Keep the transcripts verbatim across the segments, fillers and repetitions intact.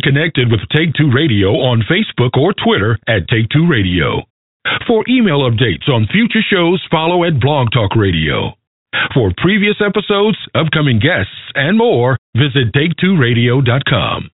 connected with Take Two Radio on Facebook or Twitter at Take Two Radio. For email updates on future shows, follow at Blog Talk Radio. For previous episodes, upcoming guests, and more, visit take two radio dot com.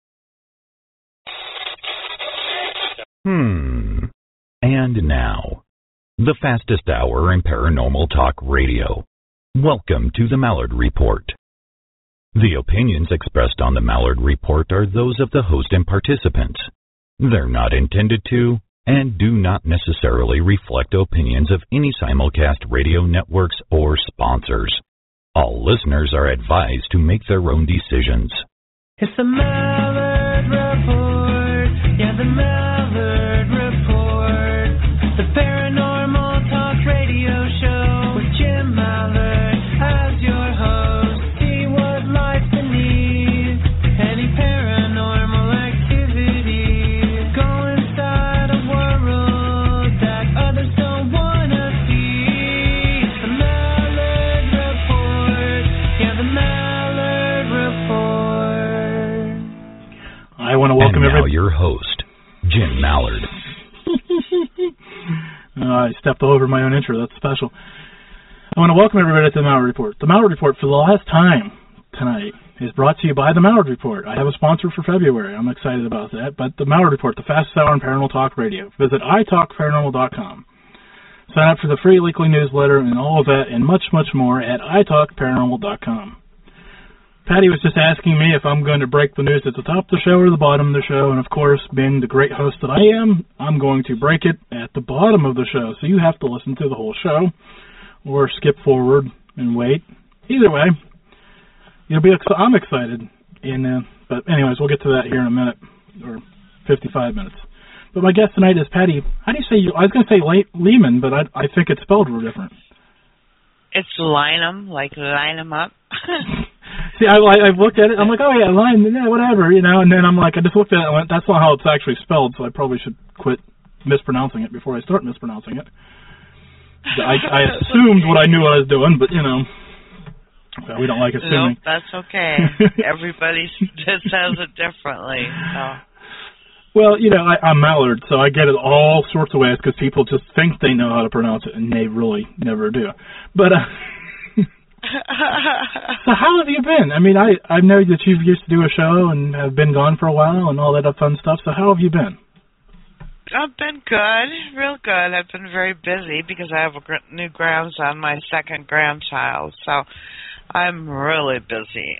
Hmm. And now, the fastest hour in paranormal talk radio. Welcome to the Mallard Report. The opinions expressed on the Mallard Report are those of the host and participants. They're not intended to and do not necessarily reflect opinions of any simulcast radio networks or sponsors. All listeners are advised to make their own decisions. It's the Mallard Report. Yeah, the Mallard Report. The paranormal talk radio show with Jim Mallard as your host. See what lies beneath any paranormal activity. Go inside a world that others don't want to see. It's the Mallard Report. Yeah, the Mallard Report. I want to welcome and now everybody. your host, Jim Mallard. Uh, I stepped all over my own intro. That's special. I want to welcome everybody to the Mallard Report. The Mallard Report, for the last time tonight, is brought to you by the Mallard Report. I have a sponsor for February. I'm excited about that. But the Mallard Report, the fastest hour in paranormal talk radio. Visit i talk paranormal dot com. Sign up for the free weekly newsletter and all of that and much, much more at i talk paranormal dot com. Patty was just asking me if I'm going to break the news at the top of the show or the bottom of the show, and of course, being the great host that I am, I'm going to break it at the bottom of the show, so you have to listen to the whole show, or skip forward and wait. Either way, you'll be. Ex- I'm excited, and uh, but anyways, we'll get to that here in a minute, or fifty-five minutes. But my guest tonight is Patty. How do you say? You, I was going to say Le- Lehman, but I, I think it's spelled real different. It's line 'em, like line 'em up. See, I, I I've looked at it. I'm like, oh yeah, line, yeah, whatever, you know. And then I'm like, I just looked at it and went, that's not how it's actually spelled. So I probably should quit mispronouncing it before I start mispronouncing it. I, I assumed what I knew what I was doing, but you know, well, we don't like assuming. Nope, that's okay. Everybody just says it differently. So. Well, you know, I, I'm Mallard, so I get it all sorts of ways because people just think they know how to pronounce it, and they really never do. But. Uh, So how have you been? I mean, I, I know that you've used to do a show and have been gone for a while and all that fun stuff, so how have you been? I've been good, real good. I've been very busy because I have a gr- new grandson, my second grandchild, so I'm really busy.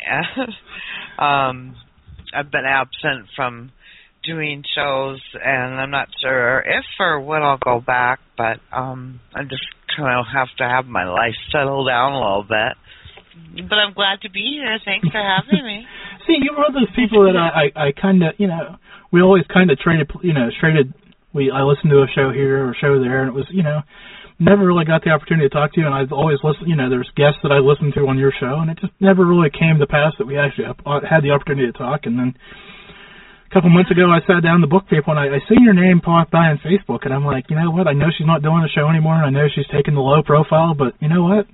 um, I've been absent from doing shows, and I'm not sure if or when I'll go back, but um, I'm just kind of have to have my life settle down a little bit. But I'm glad to be here. Thanks for having me. See, you're one of those people that I, I, I kind of, you know, we always kind of traded, you know, traded, we, I listened to a show here or a show there, and it was, you know, never really got the opportunity to talk to you, and I've always listened, you know, there's guests that I listened to on your show, and it just never really came to pass that we actually had the opportunity to talk, and then a couple months ago, I sat down to book people, and I, I seen your name pop by on Facebook, and I'm like, you know what? I know she's not doing the show anymore, and I know she's taking the low profile, but you know what?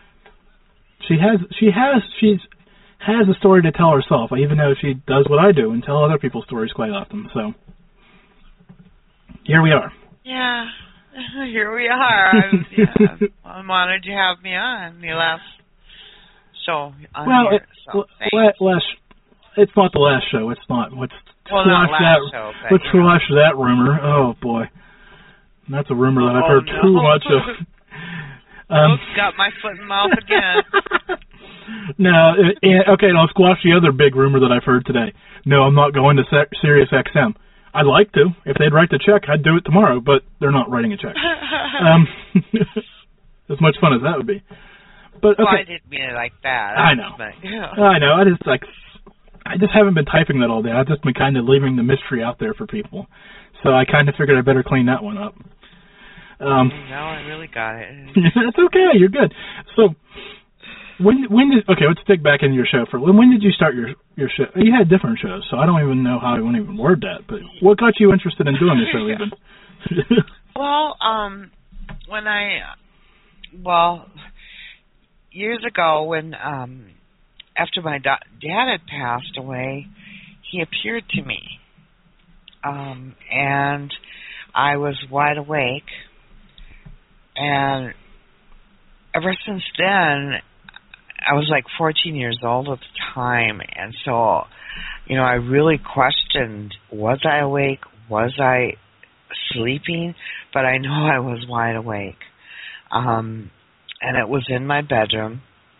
She has, she has, she's has a story to tell herself, even though she does what I do and tell other people's stories quite often. So here we are. Yeah, here we are. I'm, yeah, I'm honored to have me on the last show. On well, here, it, so l- last, it's not the last show. It's not. Let's well, squash not that. last show, but, let's you know. squash that rumor. Oh boy, that's a rumor that I've Oh, heard no. too much of. Um, Oops, got my foot in the mouth again. No, it, it, okay, and I'll squash the other big rumor that I've heard today. No, I'm not going to Sirius X M. I'd like to. If they'd write the check, I'd do it tomorrow, but they're not writing a check. um, as much fun as that would be. But okay. Well, I didn't mean it like that. I know. But, yeah. I know. I just like, I just haven't been typing that all day. I've just been kind of leaving the mystery out there for people. So I kind of figured I better clean that one up. Um, no, I really got it. That's okay. You're good. So, when when did okay? Let's dig back into your show for when. When did you start your your show? You had different shows, so I don't even know how I want to even word that. But what got you interested in doing the show? Even. Well, um, when I well years ago when um after my da- dad had passed away, he appeared to me. Um, and I was wide awake. And ever since then, I was like fourteen years old at the time. And so, you know, I really questioned, was I awake? Was I sleeping? But I know I was wide awake. Um, and it was in my bedroom.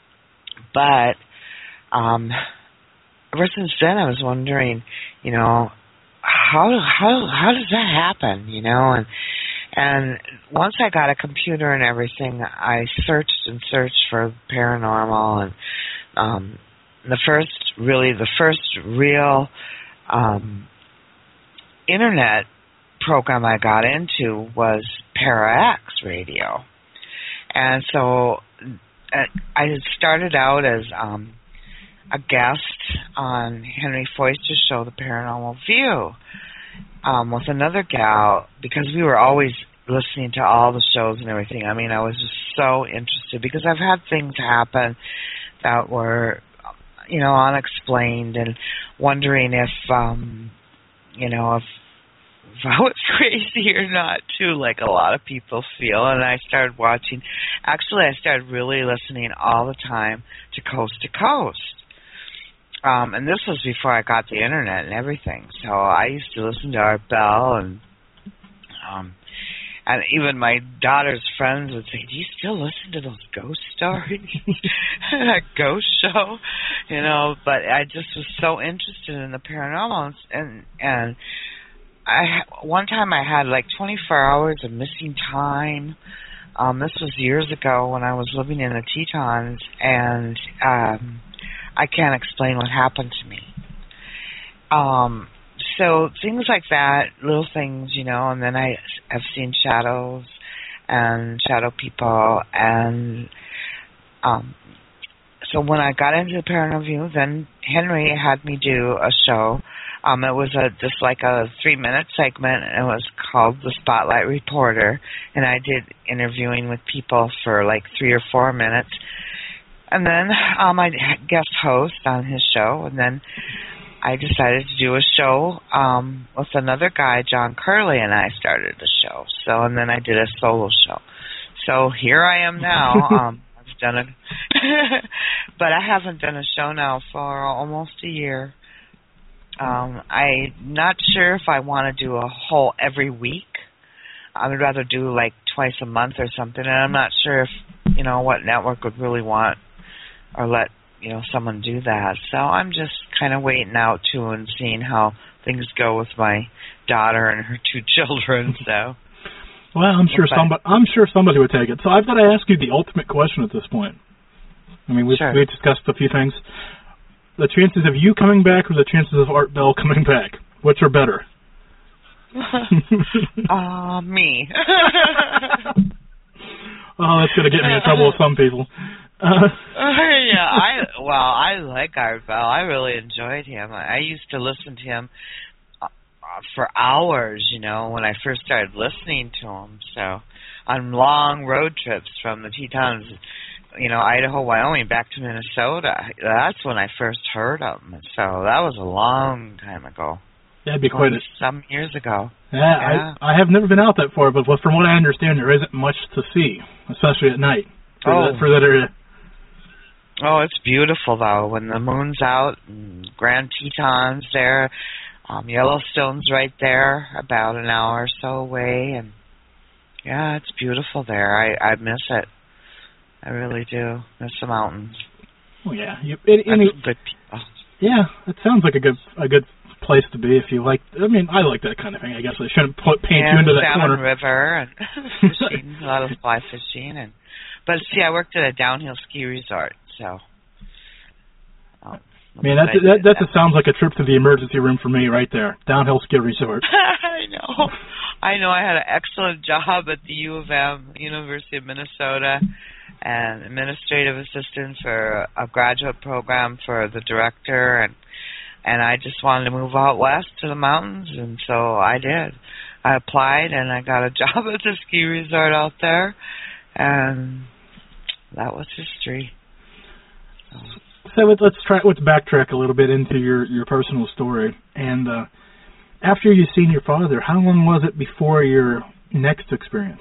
But um, ever since then, I was wondering, you know, how how how does that happen? You know, and and once I got a computer and everything, I searched and searched for paranormal, and um, the first really the first real um, internet program I got into was ParaX Radio, and so I had started out as um, a guest on Henry Foister's show, The Paranormal View, um, with another gal, because we were always listening to all the shows and everything. I mean, I was just so interested, because I've had things happen that were, you know, unexplained, and wondering if, um, you know, if, if I was crazy or not, too, like a lot of people feel. And I started watching. Actually, I started really listening all the time to Coast to Coast. Um, and this was before I got the internet and everything. So I used to listen to Art Bell, and um, and even my daughter's friends would say, "Do you still listen to those ghost stories?" That ghost show, you know. But I just was so interested in the paranormal, and and I one time I had like twenty-four hours of missing time. Um, this was years ago when I was living in the Tetons, and um, I can't explain what happened to me. Um, so things like that, little things, you know, and then I have seen shadows and shadow people, and um, so when I got into the Paranormal View, then Henry had me do a show. Um, it was a just like a three-minute segment, and it was called The Spotlight Reporter, and I did interviewing with people for like three or four minutes. And then um, I guest host on his show, and then I decided to do a show um, with another guy, John Curley, and I started a show. So, and then I did a solo show. So here I am now. Um, I've done it, but I haven't done a show now for almost a year. Um, I'm not sure if I want to do a whole every week. I would rather do like twice a month or something, and I'm not sure if, you know, what network would really want or let, you know, someone do that. So I'm just kind of waiting out too and seeing how things go with my daughter and her two children. So, well, I'm sure somebody, I'm sure somebody would take it. So I've got to ask you the ultimate question at this point. I mean, we've, sure. we've discussed a few things. The chances of you coming back or the chances of Art Bell coming back, which are better? uh, me. Oh, that's going to get me in trouble with some people. Uh, yeah, I well, I like Art Bell. I really enjoyed him. I, I used to listen to him uh, for hours, you know, when I first started listening to him. So, on long road trips from the Tetons, you know, Idaho, Wyoming, back to Minnesota. That's when I first heard him. So that was a long time ago. That'd be quite a... Some years ago. Yeah, yeah. I, I have never been out that far, but from what I understand, there isn't much to see, especially at night for, oh. that, for that area. Oh, it's beautiful, though, when the moon's out, and Grand Tetons there. Um, Yellowstone's right there, about an hour or so away, and yeah, it's beautiful there. I, I miss it. I really do miss the mountains. Oh yeah, you, it, any, good people. Yeah, it sounds like a good a good place to be if you like. I mean, I like that kind of thing. I guess I shouldn't put paint yeah, you into that Salmon corner. River and fishing, a lot of fly fishing, and but see, I worked at a downhill ski resort, so. Um, Man, that that that just sounds like a trip to the emergency room for me, right there. Downhill ski resort. I know. I know. I had an excellent job at the U of M, University of Minnesota, and administrative assistant for a graduate program for the director, and and I just wanted to move out west to the mountains, and so I did. I applied, and I got a job at the ski resort out there, and that was history. So, so let's try. Let's backtrack a little bit into your, your personal story. And uh, after you've seen your father, how long was it before your next experience?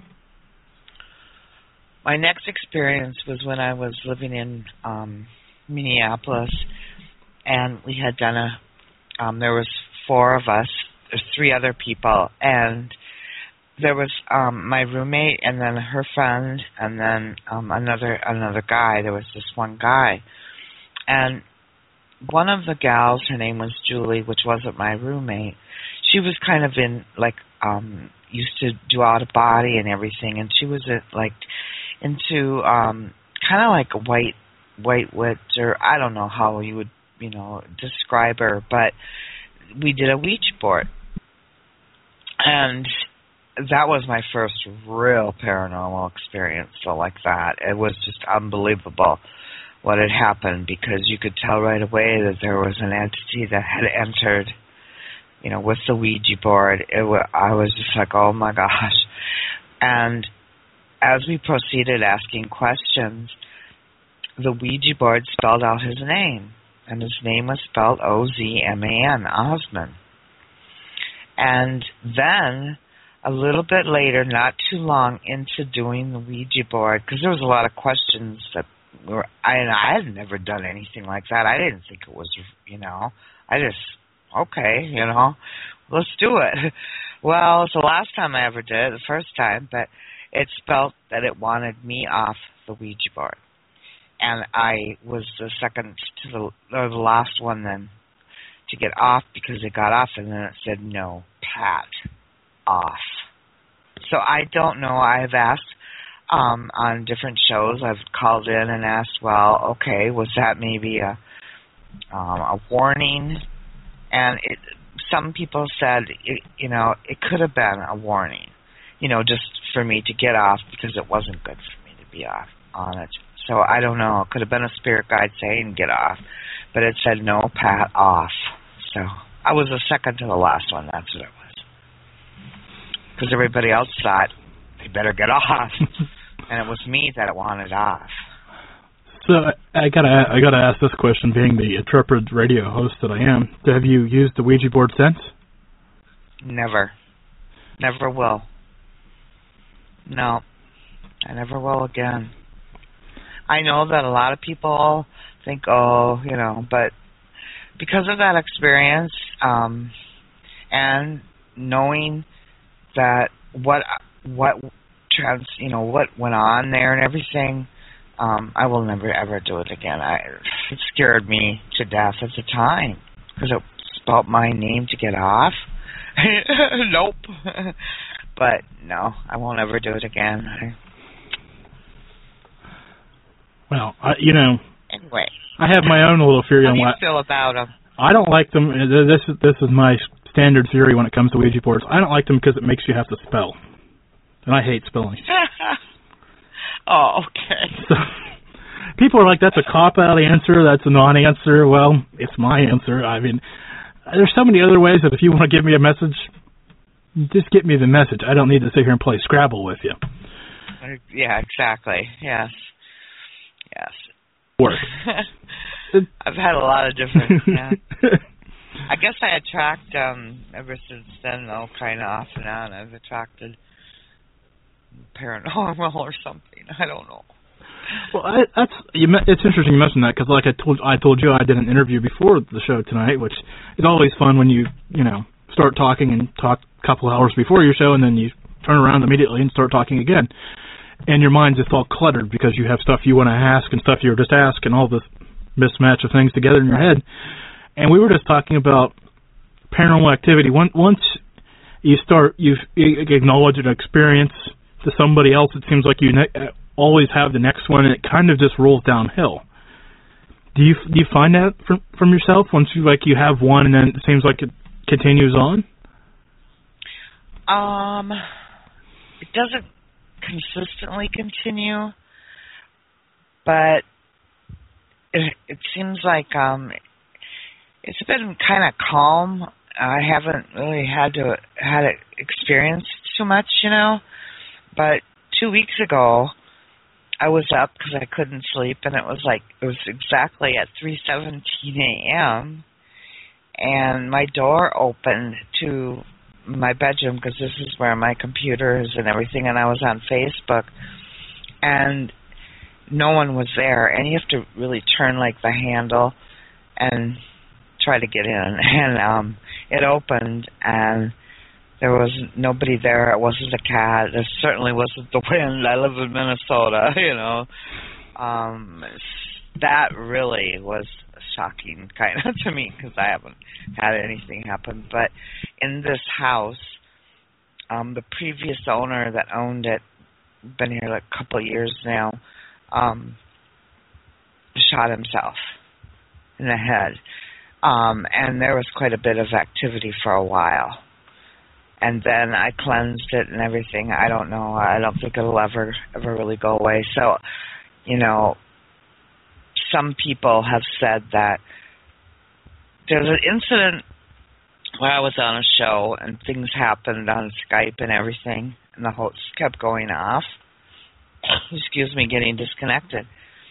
My next experience was when I was living in um, Minneapolis, and we had done a, um, there was four of us, there's three other people, and there was um, my roommate, and then her friend, and then um, another another guy. There was this one guy, and one of the gals, her name was Julie, which wasn't my roommate. She was kind of in like um, used to do out of body and everything, and she was uh, like into um, kind of like a white white witch, or I don't know how you would you know describe her, but we did a Ouija board, and that was my first real paranormal experience. So like that, it was just unbelievable what had happened, because you could tell right away that there was an entity that had entered, you know, with the Ouija board. It was, I was just like, oh my gosh. And as we proceeded asking questions, the Ouija board spelled out his name, and his name was spelled O Z M A N, Osman. And then a little bit later, not too long into doing the Ouija board, because there was a lot of questions that were, I, I had never done anything like that. I didn't think it was, you know, I just, okay, you know, let's do it. Well, it's the last time I ever did it, the first time, but it spelled that it wanted me off the Ouija board. And I was the second to the, or the last one then to get off, because it got off, and then it said, no, Pat, off. So I don't know. I've asked um, on different shows. I've called in and asked, well, okay, was that maybe a um, a warning? And it, some people said, it, you know, it could have been a warning, you know, just for me to get off, because it wasn't good for me to be off on it. So I don't know. It could have been a spirit guide saying get off, but it said no, Pat, off. So I was the second to the last one. That's what it was. Because everybody else thought they better get off, and it was me that wanted off. So I gotta I gotta ask this question, being the intrepid radio host that I am. Have you used the Ouija board since? Never, never will. No, I never will again. I know that a lot of people think, oh, you know, but because of that experience, um, and knowing that what what trans you know what went on there and everything, um, I will never ever do it again. I it scared me to death at the time, because it spelled my name to get off. Nope. But no, I won't ever do it again. I, well, I, you know. Anyway. I have my own little theory How on do you what. feel about them? I don't like them. This is this is my standard theory when it comes to Ouija boards. I don't like them because it makes you have to spell, and I hate spelling. Oh, okay. So, people are like, that's a cop-out answer, that's a non-answer. Well, it's my answer. I mean, there's so many other ways that if you want to give me a message, just get me the message. I don't need to sit here and play Scrabble with you. Yeah, exactly. Yes. Yes. Work. I've had a lot of different, yeah. I guess I attract, um, ever since then, though, kind of off and on, I've attracted paranormal or something. I don't know. Well, I, that's you. It's interesting you mentioned that, because, like I told, I told you, I did an interview before the show tonight, which is always fun when you, you know, start talking and talk a couple hours before your show, and then you turn around immediately and start talking again, and your mind's just all cluttered because you have stuff you want to ask and stuff you were just asked, and all this mismatch of things together in your head. And we were just talking about paranormal activity. Once you start, you acknowledge an experience to somebody else, it seems like you ne- always have the next one, and it kind of just rolls downhill. Do you do you find that from from yourself? Once you like you have one, and then it seems like it continues on. Um, it doesn't consistently continue, but it it seems like um. It's been kind of calm. I haven't really had to had it experienced too much, you know. But two weeks ago, I was up because I couldn't sleep, and it was like it was exactly at three seventeen a.m. and my door opened to my bedroom, because this is where my computer is and everything, and I was on Facebook, and no one was there, and you have to really turn like the handle and try to get in, and um, it opened, and there was nobody there. It wasn't a cat. It certainly wasn't the wind. I live in Minnesota, you know. Um, that really was shocking kind of to me, because I haven't had anything happen. But in this house, um, the previous owner that owned it, been here like a couple of years now, um, shot himself in the head. Um, and there was quite a bit of activity for a while. And then I cleansed it and everything. I don't know. I don't think it'll ever, ever really go away. So, you know, some people have said that there's an incident where I was on a show and things happened on Skype and everything, and the host kept going off. Excuse me, getting disconnected.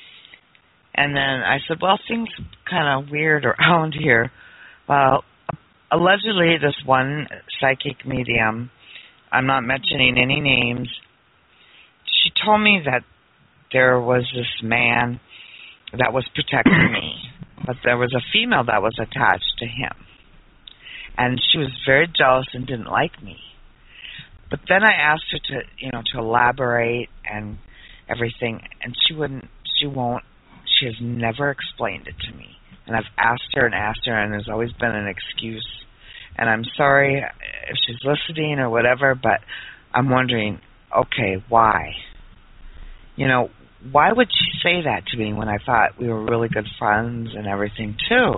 And then I said, well, things kind of weird around here. Well, allegedly this one psychic medium, I'm not mentioning any names, she told me that there was this man that was protecting me, but there was a female that was attached to him. And she was very jealous and didn't like me. But then I asked her to, you know, to elaborate and everything, and she wouldn't, she won't, she has never explained it to me. And I've asked her and asked her, and there's always been an excuse. And I'm sorry if she's listening or whatever, but I'm wondering, okay, why? You know, why would she say that to me when I thought we were really good friends and everything, too?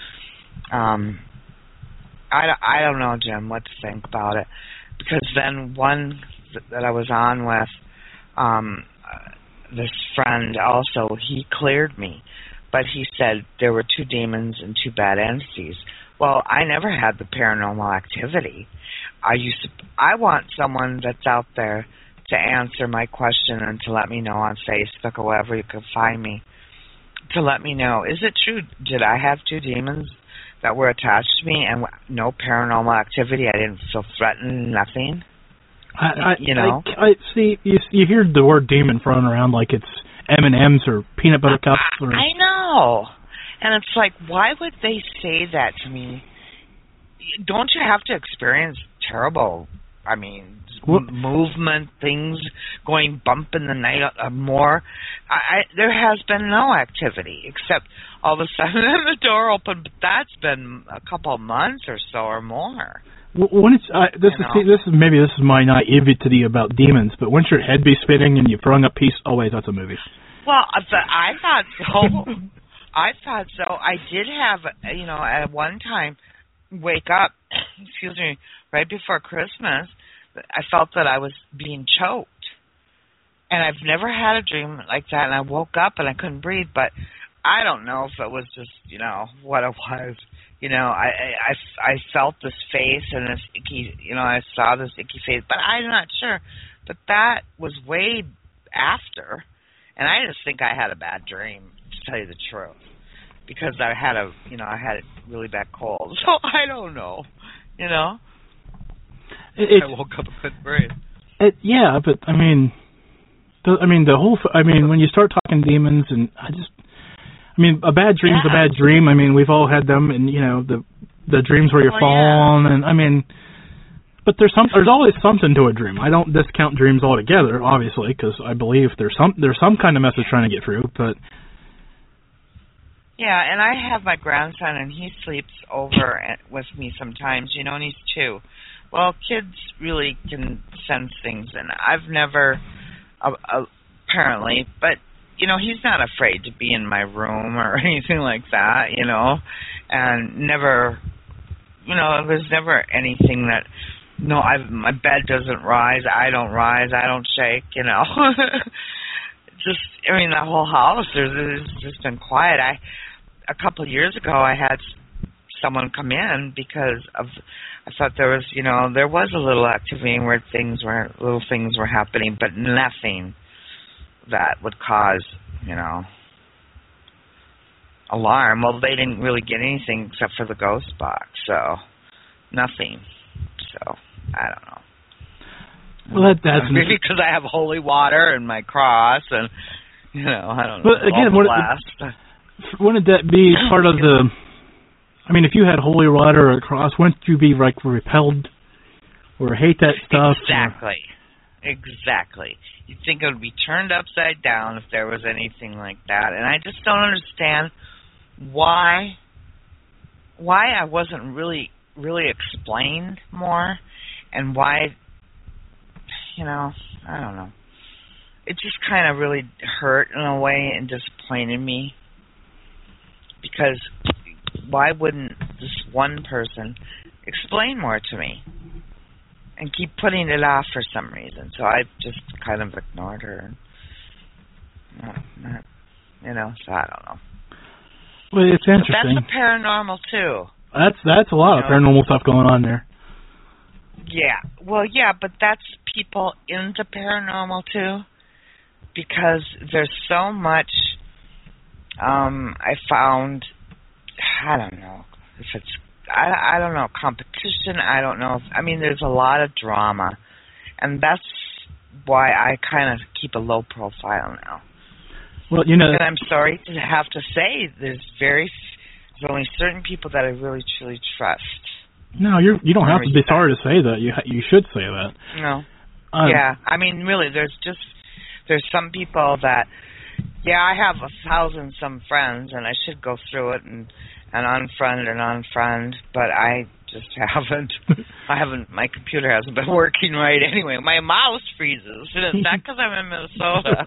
Um, I, I don't know, Jim, what to think about it. Because then one that I was on with, um, this friend also, he cleared me. But he said there were two demons and two bad entities. Well, I never had the paranormal activity. I used to, I want someone that's out there to answer my question and to let me know on Facebook or wherever you can find me, to let me know, is it true, did I have two demons that were attached to me and no paranormal activity? I didn't feel threatened, nothing? I, I, you know? I, I see, you, you hear the word demon thrown around like it's M and M's or peanut butter cups. Or... I know. And it's like, why would they say that to me? Don't you have to experience terrible, I mean, what? movement, things going bump in the night uh, more? I, I, there has been no activity, except all of a sudden the door opened, but that's been a couple of months or so or more. When it's uh, this you is know? this is maybe this is my naivety about demons, but wouldn't your head be spinning and you've thrown a piece? Oh wait, that's a movie. Well, I thought so. I thought so. I did have, you know, at one time, wake up, excuse me, right before Christmas, I felt that I was being choked. And I've never had a dream like that, and I woke up and I couldn't breathe, but I don't know if it was just, you know, what it was. You know, I, I, I felt this face and this icky, you know, I saw this icky face, but I'm not sure. But that was way after. And I just think I had a bad dream, to tell you the truth, because I had a, you know, I had a really bad cold. So I don't know, you know. It, I woke up and couldn't breathe. It, yeah, but I mean, the, I mean the whole. I mean, when you start talking demons, and I just, I mean, a bad dream's yeah. a bad dream. I mean, we've all had them, and you know, the the dreams where you're well, falling, yeah. and I mean. But there's some. There's always something to a dream. I don't discount dreams altogether, obviously, because I believe there's some there's some kind of message trying to get through. But yeah, and I have my grandson, and he sleeps over with me sometimes. You know, and he's two. Well, kids really can sense things, and I've never, uh, uh, apparently, but you know, he's not afraid to be in my room or anything like that. You know, and never, you know, there's never anything that. No, I my bed doesn't rise. I don't rise. I don't shake. You know, just I mean the whole house. There's it's just been quiet. I a couple of years ago I had someone come in because of I thought there was you know there was a little activity where things were little things were happening, but nothing that would cause you know alarm. Well, they didn't really get anything except for the ghost box, so nothing. So I don't know. Well, that, that's maybe because I have holy water and my cross, and you know, I don't know. But again, what, wouldn't that be part of the? I mean, if you had holy water or a cross, wouldn't you be like repelled or hate that stuff? Exactly. Or? Exactly. You'd think it would be turned upside down if there was anything like that, and I just don't understand why. Why I wasn't really, really explained more, and why. You know, I don't know. It just kind of really hurt in a way and disappointed me. Because why wouldn't this one person explain more to me and keep putting it off for some reason? So I just kind of ignored her. Not, not, you know, so I don't know. Well, it's interesting. But that's a paranormal too. That's that's a lot you of know? paranormal stuff going on there. Yeah. Well, yeah, but that's people into paranormal too, because there's so much. Um, I found. I don't know if it's. I I don't know competition. I don't know. If, I mean, there's a lot of drama, and that's why I kind of keep a low profile now. Well, you know. And I'm sorry to have to say, there's very. There's only certain people that I really truly trust. No, you you don't have to be sorry to say that. You you should say that. No. Um, yeah, I mean, really, there's just there's some people that, yeah, I have a thousand some friends, and I should go through it and and unfriend and unfriend, but I just haven't. I haven't. My computer hasn't been working right anyway. My mouse freezes, and it's not because I'm in Minnesota.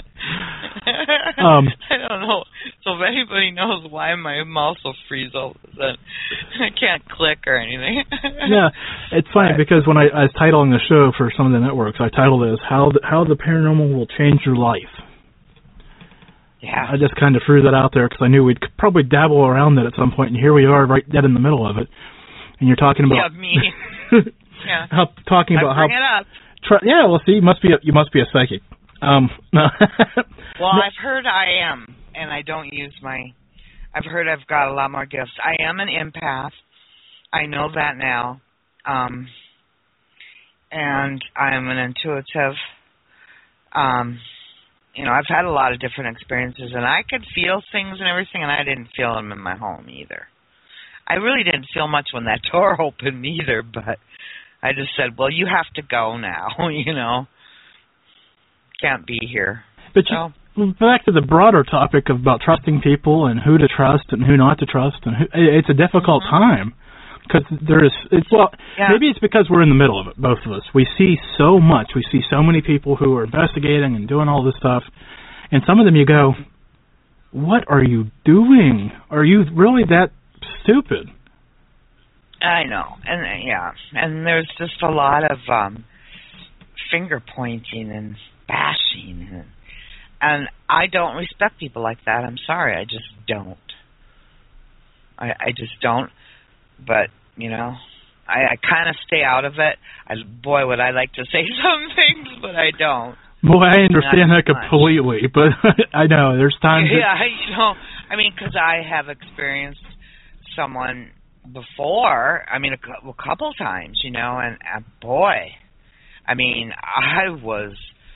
um, I don't know. So if anybody knows why my mouse will freeze all of a sudden, I can't click or anything. Yeah, it's funny but, because when I, I was titling the show for some of the networks, I titled it as "How the, How the Paranormal Will Change Your Life." Yeah. I just kind of threw that out there because I knew we'd probably dabble around that at some point, and here we are, right dead in the middle of it. And you're talking about yeah, me. yeah. how talking about I bring how it up. Try, yeah, well, see, you must be a, you must be a psychic. Um, no. Well, I've heard I am, and I don't use my. I've heard I've got a lot more gifts. I am an empath. I know that now, um, and I'm an intuitive. Um, you know, I've had a lot of different experiences, and I could feel things and everything, and I didn't feel them in my home either. I really didn't feel much when that door opened either, but I just said, well, you have to go now, you know. Can't be here. But so. you, back to the broader topic about trusting people and who to trust and who not to trust, and who, it's a difficult mm-hmm. time because there is, it's, well, yeah. maybe it's because we're in the middle of it, both of us. We see so much. We see so many people who are investigating and doing all this stuff, and some of them you go, what are you doing? Are you really that stupid? I know, and uh, yeah, and there's just a lot of um, finger pointing and bashing, and, and I don't respect people like that. I'm sorry, I just don't. I, I just don't. But you know, I, I kind of stay out of it. I, boy, would I like to say some things, but I don't. Boy, I understand that completely, much. but I know there's times. Yeah, that... you know, I mean, because I have experienced someone before, I mean, a, a couple times, you know, and uh, boy, I mean, I was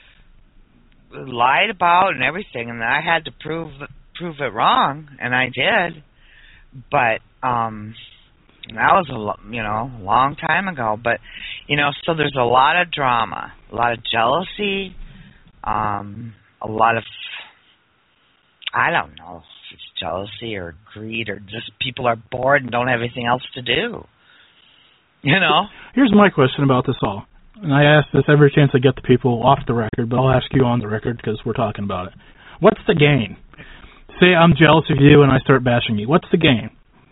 lied about and everything, and I had to prove prove it wrong, and I did. But um, that was a lo- you know a long time ago. But you know, so there's a lot of drama, a lot of jealousy, um, a lot of I don't know. It's jealousy or greed or just people are bored and don't have anything else to do. You know? Here's my question about this all. And I ask this every chance I get to people off the record, but I'll ask you on the record because we're talking about it. What's the gain? Say I'm jealous of you and I start bashing you. What's the gain?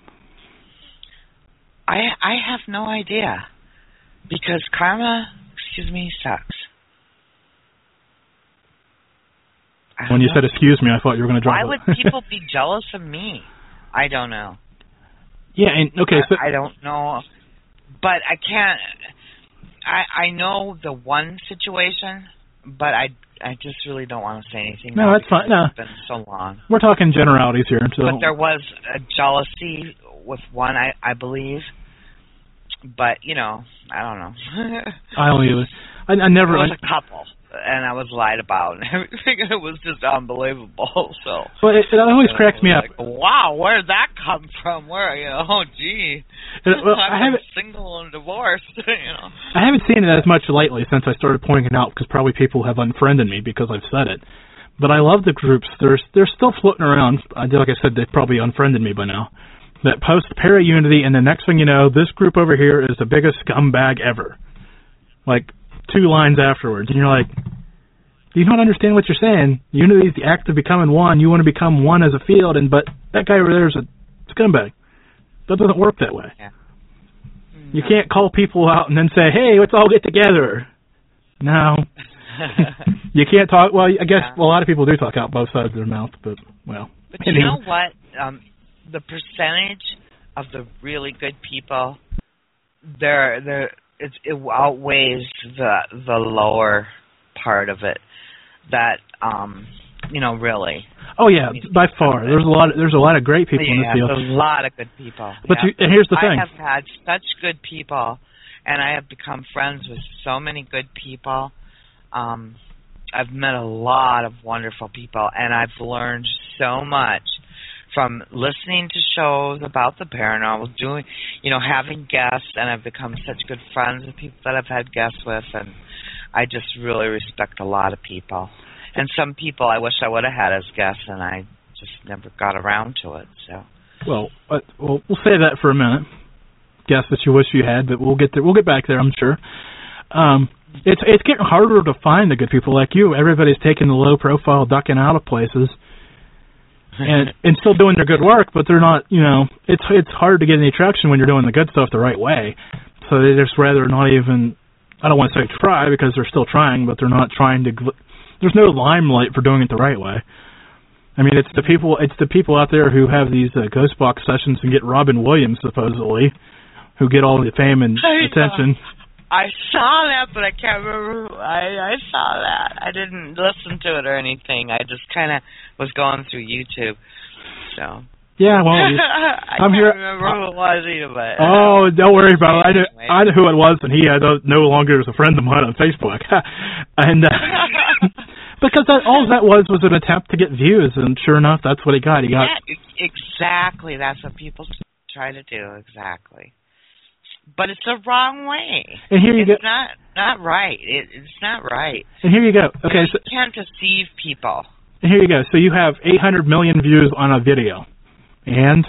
I I have no idea. Because karma, excuse me, sucks. When you said excuse me, I thought you were going to drop Why it. would people be jealous of me? I don't know. Yeah, and okay, so I, I don't know, but I can't. I I know the one situation but I I just really don't want to say anything. No, now that's fine. No. It's been so long. We're talking generalities here. So. But there was a jealousy with one, I, I believe. But, you know, I don't know. I don't either. I, I never... It was I, a couple, and I was lied about and everything, and it was just unbelievable. So, well, it, it always cracks me like, up. Wow, where did that come from? Where, you know, oh, gee. It, well, I'm I haven't, single and divorced, you know. I haven't seen it as much lately since I started pointing it out, because probably people have unfriended me because I've said it. But I love the groups. They're, they're still floating around. I, like I said, they've probably unfriended me by now. That post para-unity, and the next thing you know, this group over here is the biggest scumbag ever. Like, two lines afterwards. And you're like, you don't understand what you're saying. Unity is the act of becoming one. You want to become one as a field, and but that guy over there is a scumbag. That doesn't work that way. Yeah. No. You can't call people out and then say, hey, let's all get together. No. You can't talk. Well, I guess yeah. a lot of people do talk out both sides of their mouth, but, well. But you know what? Um, the percentage of the really good people, there, there, it, it outweighs the the lower part of it. That, um, you know, really. Oh yeah, by far. There's a lot. Of, there's a lot of great people yeah, in this field. There's a lot of good people. But yeah. you, and here's the thing. I have had such good people, and I have become friends with so many good people. Um, I've met a lot of wonderful people, and I've learned so much from listening to shows about the paranormal, doing, you know, having guests, and I've become such good friends with people that I've had guests with, and I just really respect a lot of people. And some people I wish I would have had as guests, and I just never got around to it. So. Well, uh, we'll we'll say that for a minute. Guests that you wish you had, but we'll get there. We'll get back there, I'm sure. Um, it's it's getting harder to find the good people like you. Everybody's taking the low profile, ducking out of places. And and still doing their good work, but they're not, you know, it's it's hard to get any traction when you're doing the good stuff the right way. So they just rather not even, I don't want to say try, because they're still trying, but they're not trying to, there's no limelight for doing it the right way. I mean, it's the people it's the people out there who have these uh, ghost box sessions and get Robin Williams, supposedly, who get all the fame and I attention. Know. I saw that, but I can't remember. Who, I I saw that. I didn't listen to it or anything. I just kind of was going through YouTube. So. Yeah, well, you, I I'm can't here. remember who it was either, but. Oh, don't worry about it. I knew, I knew who it was, and he uh, no longer is a friend of mine on Facebook. and uh, because that, all that was was an attempt to get views, and sure enough, that's what he got. He got. Yeah, exactly. That's what people try to do. Exactly. But it's the wrong way. And here you it's go. not not right. It, it's not right. And here you go. Okay, you so, can't deceive people. And here you go. So you have eight hundred million views on a video, and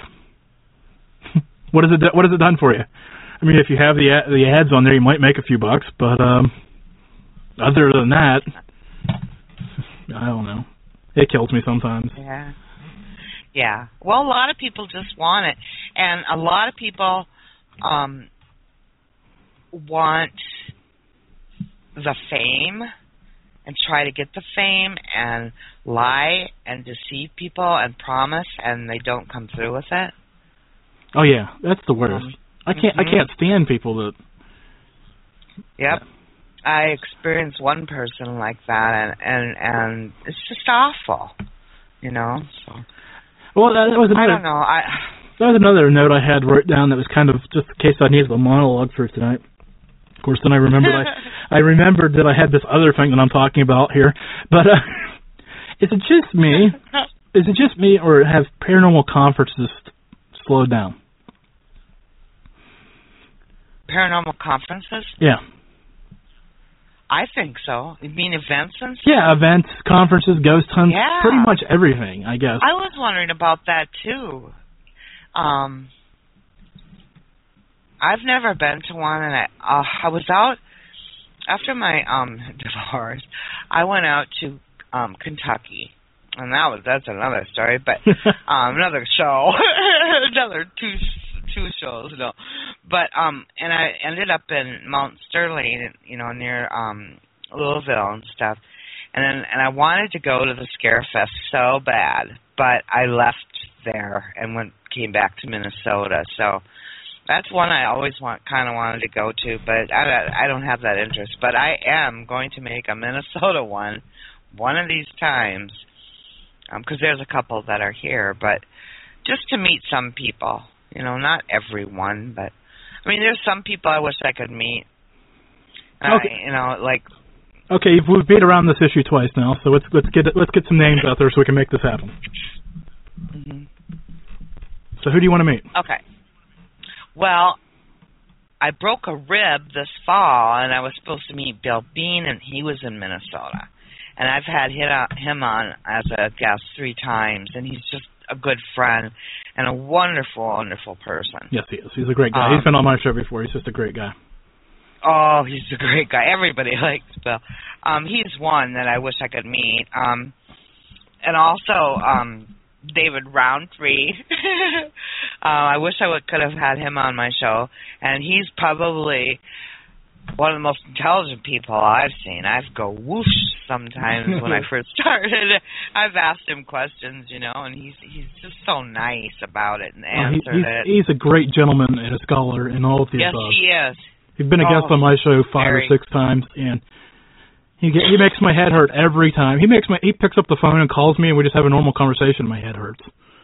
what has it what has it done for you? I mean, if you have the the ads on there, you might make a few bucks, but um, other than that, I don't know. It kills me sometimes. Yeah. Yeah. Well, a lot of people just want it, and a lot of people. Um, want the fame and try to get the fame and lie and deceive people and promise, and they don't come through with it. Oh yeah, that's the worst. Um, I can't mm-hmm. I can't stand people that. Yep, I experienced one person like that, and and and it's just awful, you know. So. Well, that was another. I don't know. I. That was another note I had wrote down that was kind of just in case I needed a monologue for tonight. Of course, then I remembered I, I remembered that I had this other thing that I'm talking about here. But uh, is it just me? Is it just me, or have paranormal conferences slowed down? Paranormal conferences? Yeah. I think so. You mean events and stuff? Yeah, events, conferences, ghost hunts, yeah. pretty much everything, I guess. I was wondering about that, too. Um, I've never been to one, and I, uh, I was out after my um divorce. I went out to um Kentucky, and that was that's another story, but um another show, another two two shows, no. But um, and I ended up in Mount Sterling, you know, near um Louisville and stuff, and then and I wanted to go to the Scare Fest so bad, but I left there and went came back to Minnesota. So that's one I always want, kind of wanted to go to, but I, I don't have that interest. But I am going to make a Minnesota one, one of these times, because um, there's a couple that are here, but just to meet some people. You know, not everyone, but I mean, there's some people I wish I could meet. Okay. I, you know, like. Okay, we've beat around this issue twice now, so let's let's get let's get some names out there so we can make this happen. Mm-hmm. So who do you want to meet? Okay. Well, I broke a rib this fall, and I was supposed to meet Bill Bean, and he was in Minnesota. And I've had him on as a guest three times, and he's just a good friend and a wonderful, wonderful person. Yes, he is. He's a great guy. Um, he's been on my show before. He's just a great guy. Oh, he's a great guy. Everybody likes Bill. Um, he's one that I wish I could meet. Um, and also um, David Roundtree. uh, I wish I would, could have had him on my show. And he's probably one of the most intelligent people I've seen. I go whoosh sometimes when I first started. I've asked him questions, you know, and he's he's just so nice about it and answered well, he, he's, it. He's a great gentleman and a scholar in all of the yes, above. Yes, he is. He's been a guest oh, on my show five very. or six times, and he get, he makes my head hurt every time. He makes my he picks up the phone and calls me, and we just have a normal conversation. My head hurts.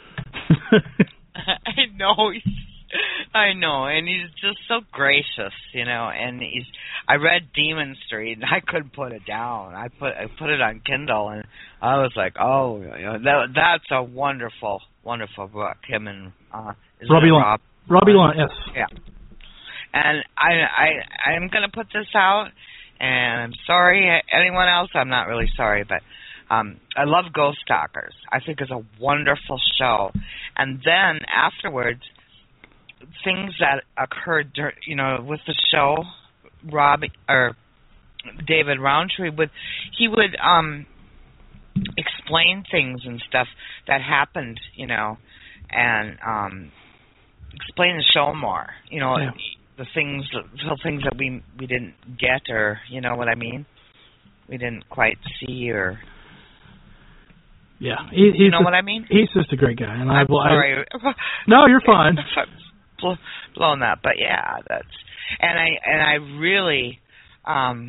I know. He's, I know, and he's just so gracious, you know. And he's. I read Demon Street, and I couldn't put it down. I put I put it on Kindle, and I was like, oh, you know, that, that's a wonderful, wonderful book. Him and uh, is Robbie Long. Rob? Robbie Long, yes. Yeah. And I I I'm gonna put this out, and I'm sorry anyone else. I'm not really sorry, but um, I love Ghost Stalkers. I think it's a wonderful show. And then afterwards, things that occurred, dur- you know, with the show, Robbie or David Roundtree would he would um, explain things and stuff that happened, you know, and um, explain the show more, you know. Yeah. The things, the things that we we didn't get, or you know what I mean, we didn't quite see, or yeah, he, he's you know just, what I mean. He's just a great guy, and I'm I, sorry. I no, you're fine. Blown that, but yeah, that's and I and I really, um,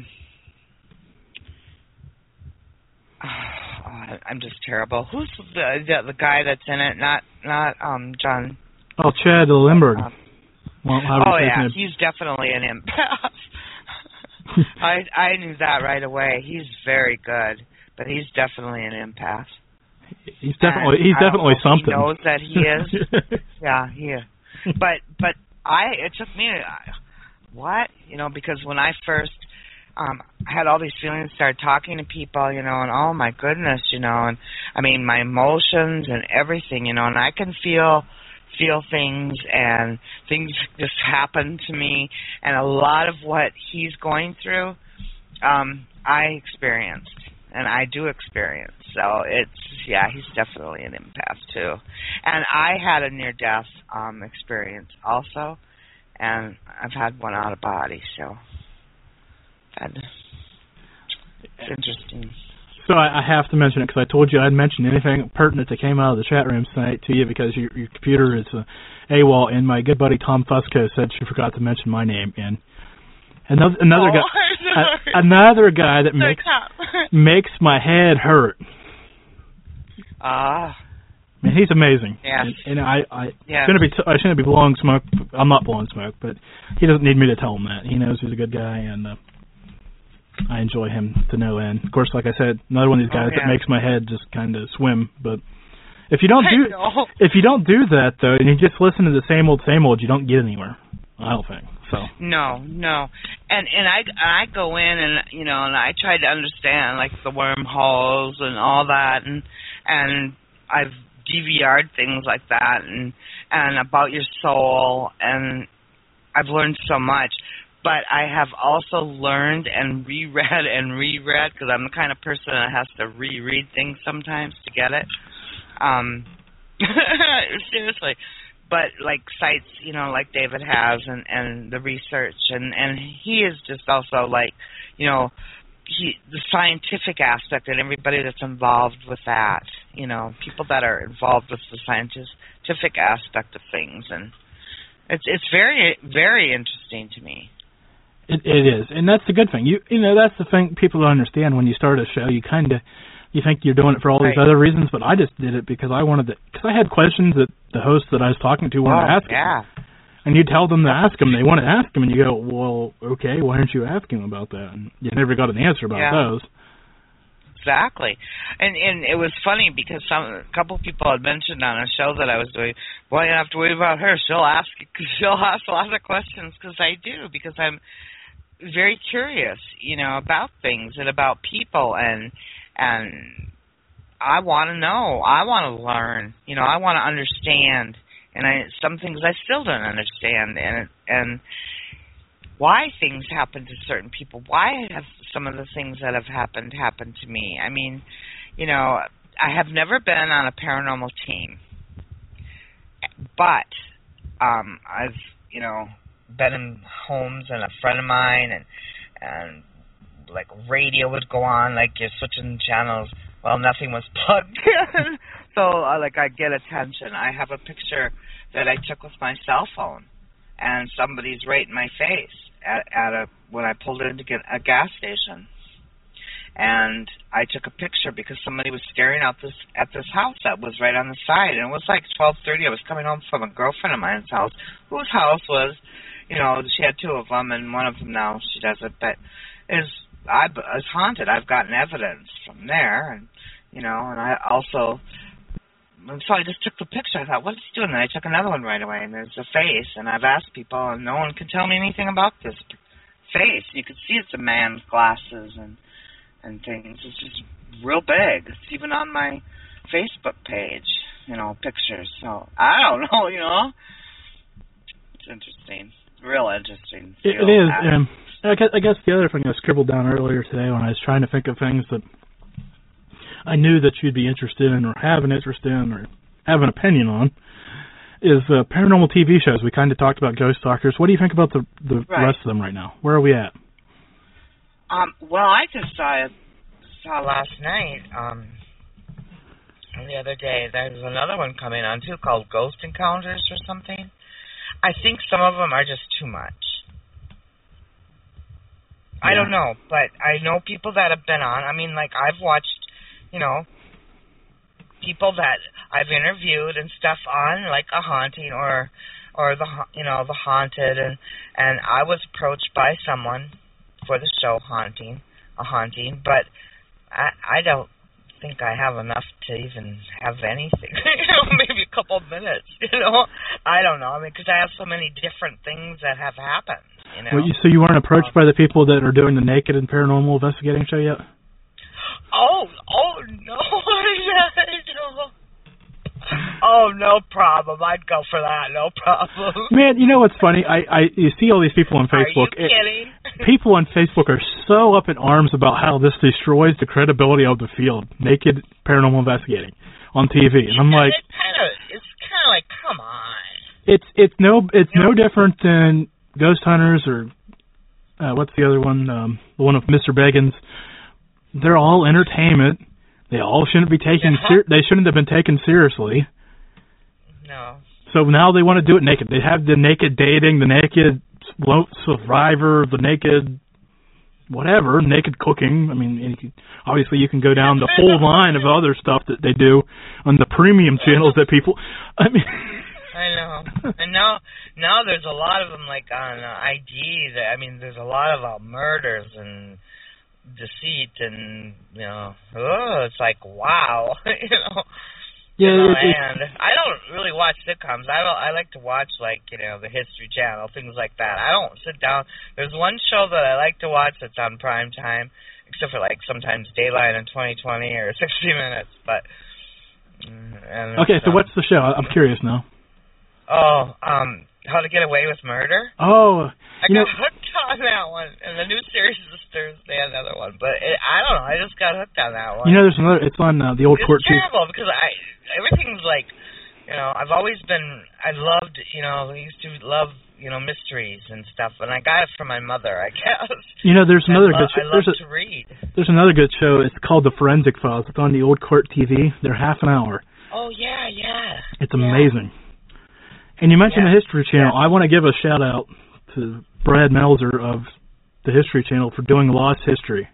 oh, I'm just terrible. Who's the, the the guy that's in it? Not not um John. Oh, Chad Lindbergh. Um, Well, oh yeah, him? He's definitely an empath. I I knew that right away. He's very good, but he's definitely an empath. He's definitely and he's definitely something. He knows that he is. yeah, he is. But but I it took me uh, what you know because when I first um had all these feelings, started talking to people, you know, and oh my goodness, you know, and I mean my emotions and everything, you know, and I can feel. feel things and things just happen to me, and a lot of what he's going through um I experienced and I do experience, so it's yeah he's definitely an empath too. And I had a near death um experience also, and I've had one out of body, so that, it's interesting. So I, I have to mention it because I told you I'd mention anything pertinent that came out of the chat room tonight to you because your, your computer is uh, AWOL, and my good buddy Tom Fusco said she forgot to mention my name. And another another oh, guy, a, another guy that makes makes my head hurt. Ah. Uh, Man, he's amazing. Yes. And, and I I yes. shouldn't be t- I shouldn't be blowing smoke. I'm not blowing smoke, but he doesn't need me to tell him that. He knows he's a good guy, and uh, I enjoy him to no end. Of course, like I said, another one of these guys oh, yeah. that makes my head just kind of swim. But if you don't do if you don't do that though, and you just listen to the same old same old, you don't get anywhere. I don't think so. No, no, and and I I go in and you know and I try to understand like the wormholes and all that, and and I've D V R'd things like that, and and about your soul, and I've learned so much. But I have also learned and reread and reread because I'm the kind of person that has to reread things sometimes to get it. Um, seriously. But like sites, you know, like David has, and, and the research, and, and he is just also like, you know, he the scientific aspect and everybody that's involved with that, you know, people that are involved with the scientific aspect of things, and It's it's very very interesting to me. It it is, and that's the good thing. You you know that's the thing people don't understand when you start a show. You kind of you think you're doing it for all these right. other reasons, but I just did it because I wanted to. Because I had questions that the host that I was talking to wanted oh, to ask. Yeah. Them. And you tell them to ask them. They want to ask them, and you go, well, okay, why aren't you asking about that? And you never got an answer about yeah. those. Exactly, and and it was funny because some a couple people had mentioned on a show that I was doing, well, you don't have to worry about her. She'll ask she'll ask a lot of questions because I do because I'm very curious, you know, about things and about people, and and I want to know, I want to learn, you know, I want to understand, and I some things I still don't understand, and and. why things happen to certain people, why have some of the things that have happened happened to me. I mean, you know, I have never been on a paranormal team, but um, I've, you know, been in homes, and a friend of mine, and, and like radio would go on, like you're switching channels. Well, nothing was plugged in, so uh, like I get attention. I have a picture that I took with my cell phone, and somebody's right in my face at, at a when I pulled in to get a gas station, and I took a picture because somebody was staring out this at this house that was right on the side, and it was like twelve thirty. I was coming home from a girlfriend of mine's house, whose house was, you know, she had two of them, and one of them now she doesn't, but is I is haunted. I've gotten evidence from there, and you know, and I also. And so I just took the picture. I thought, what is he doing? And I took another one right away, and there's a face. And I've asked people, and no one can tell me anything about this face. You can see it's a man's glasses and and things. It's just real big. It's even on my Facebook page, you know, pictures. So I don't know, you know. It's interesting. Real interesting. It, it is. Um, I, guess, I guess the other thing I scribbled down earlier today when I was trying to think of things that I knew that you'd be interested in or have an interest in or have an opinion on is uh, paranormal T V shows. We kind of talked about Ghost Talkers. What do you think about the the right. rest of them right now? Where are we at? Um, well, I just saw saw last night, um, the other day, there's another one coming on, too, called Ghost Encounters or something. I think some of them are just too much. Yeah. I don't know, but I know people that have been on. I mean, like, I've watched, you know, people that I've interviewed and stuff on, like a haunting or, or the, you know, the haunted, and and I was approached by someone for the show haunting, a haunting, but I I don't think I have enough to even have anything. You know, maybe a couple of minutes. You know, I don't know. I mean, because I have so many different things that have happened. You know. Well, you, so you weren't approached um, by the people that are doing the Naked and Paranormal Investigating show yet? Oh, oh no, no. Oh, no problem. I'd go for that. No problem. Man, you know what's funny? I, I you see all these people on Facebook. Are you kidding? It, people on Facebook are so up in arms about how this destroys the credibility of the field, Naked Paranormal Investigating on T V, and I'm like, it's kind of, it's kind of like, come on. It's it's no it's you no know, different than Ghost Hunters or uh, what's the other one? Um, the one with Mister Beggins. They're all entertainment. They all shouldn't be taken. Yeah. Ser- they shouldn't have been taken seriously. No. So now they want to do it naked. They have the naked dating, the naked survivor, the naked whatever, naked cooking. I mean, you can, obviously you can go down the whole line of other stuff that they do on the premium channels that people. I mean. I know. And now, now there's a lot of them like on uh, I G. That, I mean, there's a lot of uh, murders and deceit, and you know, oh, it's like wow, you know. Yeah, you know, it, and I don't really watch sitcoms. I don't, I like to watch like you know the History Channel, things like that. I don't sit down. There's one show that I like to watch that's on prime time, except for like sometimes Daylight and twenty twenty or sixty minutes. But and okay, so um, what's the show? I'm curious now. Oh, um, How to Get Away with Murder. Oh, I got know, hooked on that one, and the new series is Thursday, another one. But it, I don't know, I just got hooked on that one. You know, there's another. It's on uh, the old it's court. It's terrible because I everything's like, you know, I've always been. I loved, you know, I used to love, you know, mysteries and stuff, and I got it from my mother, I guess. You know, there's another I good. Lo- show. I love there's to read. There's another good show. It's called The Forensic Files. It's on the old court T V. They're half an hour. Oh yeah, yeah. It's yeah. amazing. And you mentioned Yeah. the History Channel. Yeah. I want to give a shout out to Brad Melzer of the History Channel for doing Lost History.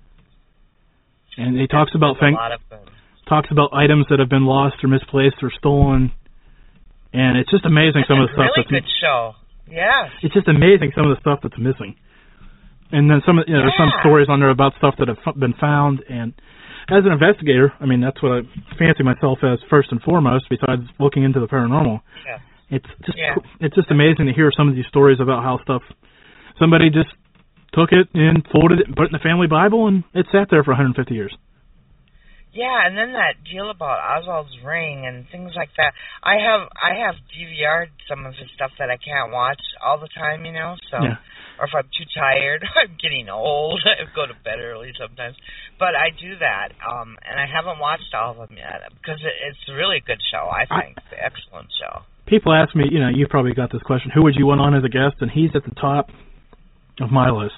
And he talks about There's things, a lot of them. talks about items that have been lost or misplaced or stolen. And it's just amazing some of the It's a stuff really that's good show. Yeah. it's just amazing some of the stuff that's missing. And then some, of- you know, there's some Yeah. stories on there about stuff that have f- been found. And as an investigator, I mean, that's what I fancy myself as first and foremost, besides looking into the paranormal. Yeah. It's just, Yeah. it's just amazing to hear some of these stories about how stuff, somebody just took it and folded it and put it in the family Bible, and it sat there for one hundred fifty years. Yeah, and then that deal about Oswald's ring and things like that. I have I have D V R'd some of his stuff that I can't watch all the time, you know. So, Yeah. or if I'm too tired, I'm getting old. I go to bed early sometimes, but I do that. Um, and I haven't watched all of them yet because it, it's a really good show. I think it's an excellent show. People ask me, you know, you probably got this question, who would you want on as a guest? And he's at the top of my list.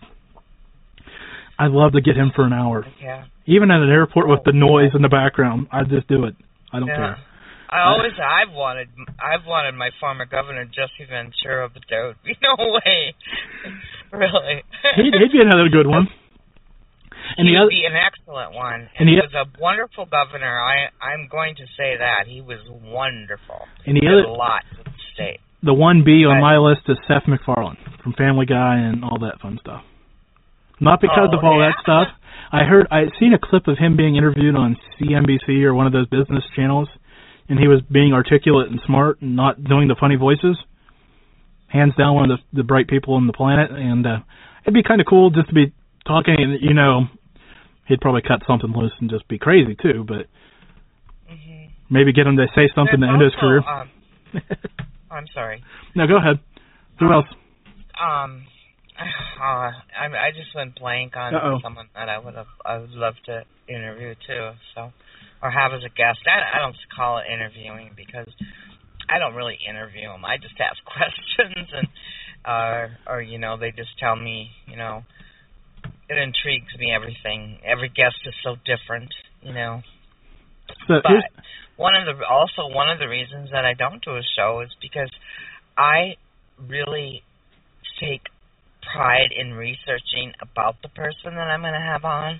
I'd love to get him for an hour. Yeah. Even at an airport with the noise in the background, I'd just do it. I don't Yeah. care. I always, I've wanted, I've wanted my former governor Jesse Ventura, but there would be no way, really. He'd, he'd be another good one. And he the would other, be an excellent one. and And he the- was a wonderful governor. I, I'm going to say that he was wonderful. and the Did other, a lot for the state. the one B on Right. my list is Seth MacFarlane from Family Guy and all that fun stuff. Not because Oh, of all yeah? that stuff. I heard, I had seen a clip of him being interviewed on C N B C or one of those business channels, and he was being articulate and smart and not doing the funny voices. Hands down, one of the, the bright people on the planet, and uh, it'd be kind of cool just to be talking. And you know, he'd probably cut something loose and just be crazy too, but Mm-hmm. maybe get him to say something to There's end his also, career. Um, I'm sorry. No, go ahead. Who else? Um, uh, I, I just went blank on Uh-oh. someone that I would have, I would love to interview too. So, or have as a guest. I, I don't call it interviewing because I don't really interview them. I just ask questions and, uh, or you know, they just tell me, you know, it intrigues me. Everything. Every guest is so different, you know. So But here's, one of the also one of the reasons that I don't do a show is because I really take pride in researching about the person that I'm going to have on.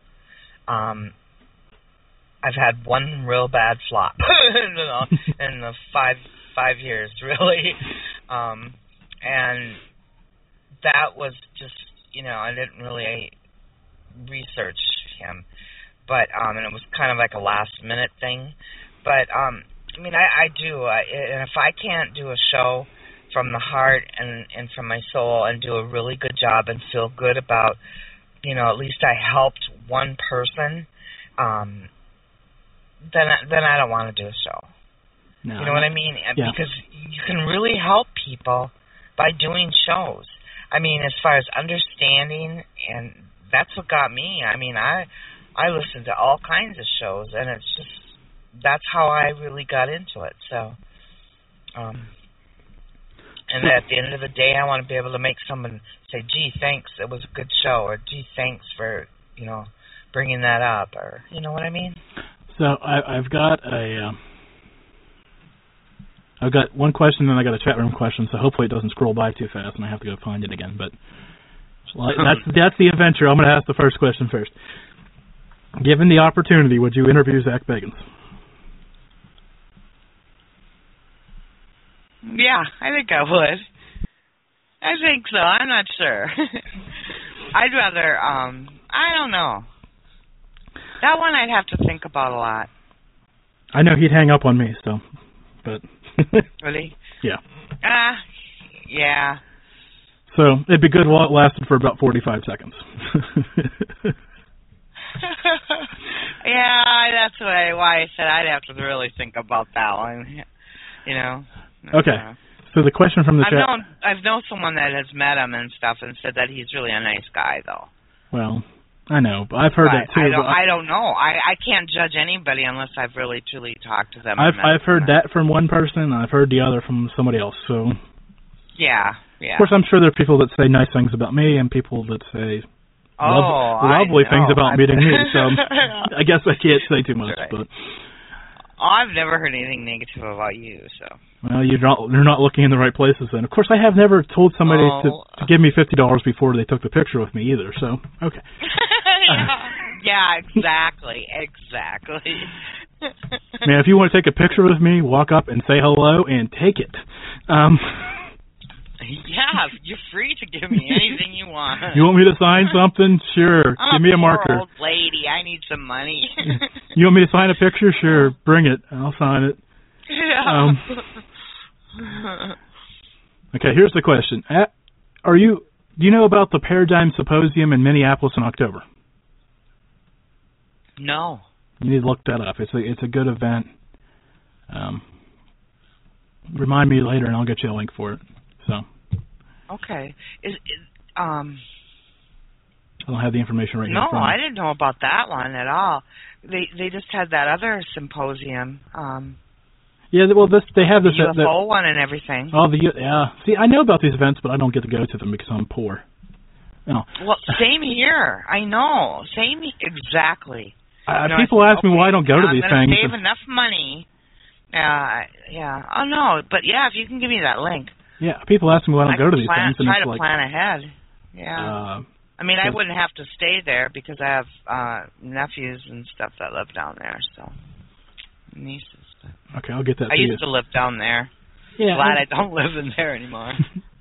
Um, I've had one real bad flop in the- in the five five years, really, um, and that was just, you know, I didn't really research him. But um, and it was kind of like a last minute thing. But um, I mean, I, I do. I, and if I can't do a show from the heart and and from my soul and do a really good job and feel good about, you know, at least I helped one person, um, then I, then I don't want to do a show. no, You know what I mean? And Yeah. Because you can really help people by doing shows. I mean, as far as understanding, and that's what got me. I mean, I I listen to all kinds of shows, and it's just that's how I really got into it. So, um, and at the end of the day, I want to be able to make someone say, "Gee, thanks, it was a good show," or "Gee, thanks for, you know, bringing that up," or you know what I mean? So I, I've got a, um, I've got one question, and I got a chat room question. So hopefully it doesn't scroll by too fast, and I have to go find it again. But so I- that's that's the adventure. I'm going to ask the first question first. Given the opportunity, would you interview Zach Bagans? Yeah, I think I would. I think so. I'm not sure. I'd rather, um, I don't know. That one I'd have to think about a lot. I know he'd hang up on me, so, but Really? yeah. Ah, yeah. So it'd be good while it lasted for about forty-five seconds. Yeah, that's why why I said I'd have to really think about that one. You know. Okay. Uh, So the question from the I've chat. known I've known someone that has met him and stuff and said that he's really a nice guy though. Well, I know, but I've heard But that too. I don't but I don't know. I I can't judge anybody unless I've really truly talked to them. I've and met I've heard them. that from one person, and I've heard the other from somebody else. So Yeah, yeah. of course, I'm sure there are people that say nice things about me, and people that say oh, lov- I lovely things know. about I- meeting me. So I guess I can't say too much. Right. But Oh, I've never heard anything negative about you, so. Well, you're not you're not looking in the right places then. Of course, I have never told somebody oh. to, to give me fifty dollars before they took the picture with me either. So, okay. yeah. yeah, exactly, exactly. Man, if you want to take a picture with me, walk up and say hello and take it. Um, yeah, you're free to give me anything you want. You want me to sign something? Sure. I'm give me a, a marker. poor old lady. I need some money. You want me to sign a picture? Sure. Bring it. I'll sign it. Yeah. Um, okay, here's the question. Are you? Do you know about the Paradigm Symposium in Minneapolis in October? No. You need to look that up. It's a it's a good event. Um, remind me later, and I'll get you a link for it. So. Okay. Is, is um. I don't have the information right no, now. No, I didn't know about that one at all. They they just had that other symposium. Um. Yeah, well, this they have this the U F O that, one and everything. Oh, the yeah. See, I know about these events, but I don't get to go to them because I'm poor. No. Well, same here. I know. Same exactly. Uh, you know, people said, ask me okay, why I don't go to I'm these gonna things. Save enough money. Yeah, yeah. Oh no, but yeah, if you can give me that link. Yeah, people ask me why I don't I go to these plan, things, and try it's to like plan ahead. Yeah. Uh, I mean, I wouldn't have to stay there because I have uh nephews and stuff that live down there, so nieces. But okay, I'll get that. I to used you. to live down there. Yeah. Glad I, I don't live in there anymore.